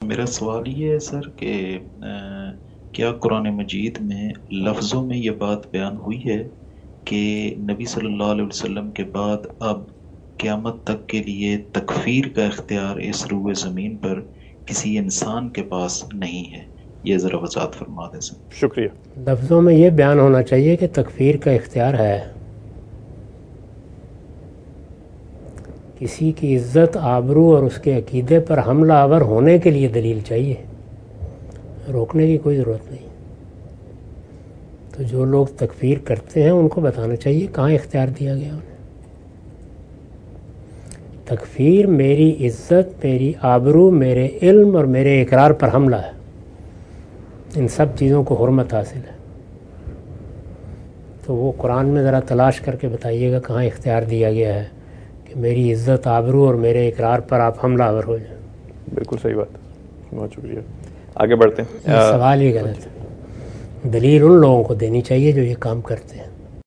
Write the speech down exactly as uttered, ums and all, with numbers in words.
میرا سوال یہ ہے سر کہ آ، کیا قرآن مجید میں لفظوں میں یہ بات بیان ہوئی ہے کہ نبی صلی اللہ علیہ وسلم کے بعد اب قیامت تک کے لیے تکفیر کا اختیار اس روئے زمین پر کسی انسان کے پاس نہیں ہے؟ یہ ذرا وضاحت فرما دیں سر۔ شکریہ۔ لفظوں میں یہ بیان ہونا چاہیے کہ تکفیر کا اختیار ہے۔ کسی کی عزت، آبرو اور اس کے عقیدے پر حملہ آور ہونے کے لیے دلیل چاہیے، روکنے کی کوئی ضرورت نہیں۔ تو جو لوگ تکفیر کرتے ہیں ان کو بتانا چاہیے کہاں اختیار دیا گیا انہیں۔ تکفیر میری عزت، میری آبرو، میرے علم اور میرے اقرار پر حملہ ہے، ان سب چیزوں کو حرمت حاصل ہے۔ تو وہ قرآن میں ذرا تلاش کر کے بتائیے گا کہاں اختیار دیا گیا ہے کہ میری عزت، آبرو اور میرے اقرار پر آپ حملہ آور ہو جائیں۔ بالکل صحیح بات، بہت شکریہ۔ آگے بڑھتے ہیں۔ یہ سوال ہی غلط ہے۔ دلیل ان لوگوں کو دینی چاہیے جو یہ کام کرتے ہیں۔